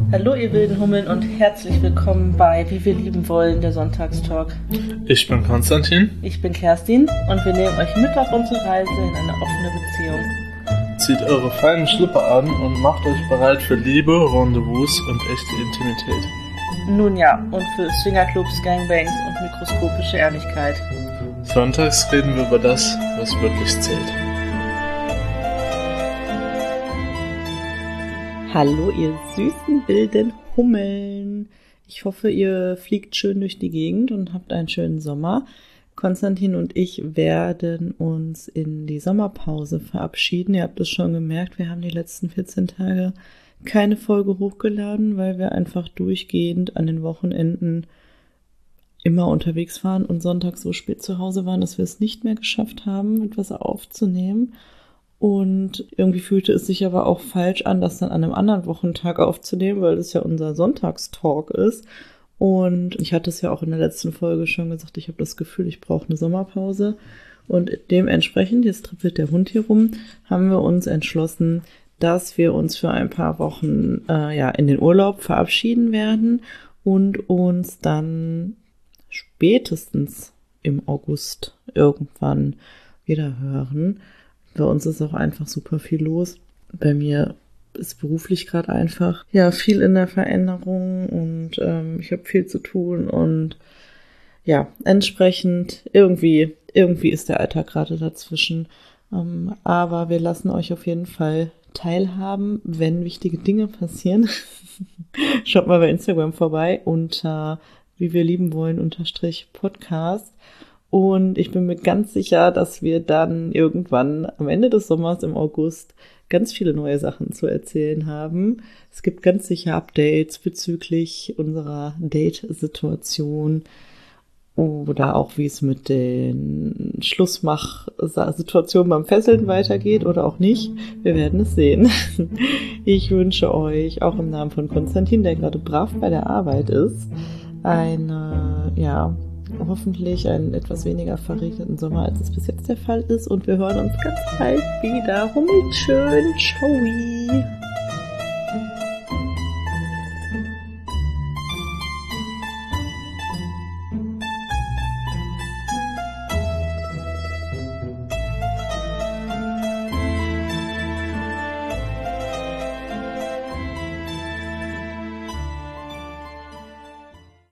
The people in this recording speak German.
Hallo ihr wilden Hummeln und herzlich willkommen bei Wie wir lieben wollen, der Sonntagstalk. Ich bin Konstantin. Ich bin Kerstin und wir nehmen euch mit auf unsere Reise in eine offene Beziehung. Zieht eure feinen Schlipper an und macht euch bereit für Liebe, Rendezvous und echte Intimität. Nun ja, und für Swingerclubs, Gangbangs und mikroskopische Ehrlichkeit. Sonntags reden wir über das, was wirklich zählt. Hallo ihr süßen, wilden Hummeln. Ich hoffe, ihr fliegt schön durch die Gegend und habt einen schönen Sommer. Konstantin und ich werden uns in die Sommerpause verabschieden. Ihr habt es schon gemerkt, wir haben die letzten 14 Tage keine Folge hochgeladen, weil wir einfach durchgehend an den Wochenenden immer unterwegs waren und sonntags so spät zu Hause waren, dass wir es nicht mehr geschafft haben, etwas aufzunehmen. Und irgendwie fühlte es sich aber auch falsch an, das dann an einem anderen Wochentag aufzunehmen, weil das ja unser Sonntagstalk ist. Und ich hatte es ja auch in der letzten Folge schon gesagt, ich habe das Gefühl, ich brauche eine Sommerpause. Und dementsprechend, jetzt trippelt der Hund hier rum, haben wir uns entschlossen, dass wir uns für ein paar Wochen in den Urlaub verabschieden werden und uns dann spätestens im August irgendwann wieder hören. Bei uns ist auch einfach super viel los. Bei mir ist beruflich gerade einfach viel in der Veränderung und ich habe viel zu tun und entsprechend irgendwie ist der Alltag gerade dazwischen. Aber wir lassen euch auf jeden Fall teilhaben, wenn wichtige Dinge passieren. Schaut mal bei Instagram vorbei unter wie wir lieben wollen _Podcast. Und ich bin mir ganz sicher, dass wir dann irgendwann am Ende des Sommers im August ganz viele neue Sachen zu erzählen haben. Es gibt ganz sicher Updates bezüglich unserer Date-Situation oder auch wie es mit den Schlussmach-Situationen beim Fesseln weitergeht oder auch nicht. Wir werden es sehen. Ich wünsche euch auch im Namen von Konstantin, der gerade brav bei der Arbeit ist, hoffentlich einen etwas weniger verregneten Sommer, als es bis jetzt der Fall ist. Und wir hören uns ganz bald wieder. Hummelt schön. Ciao.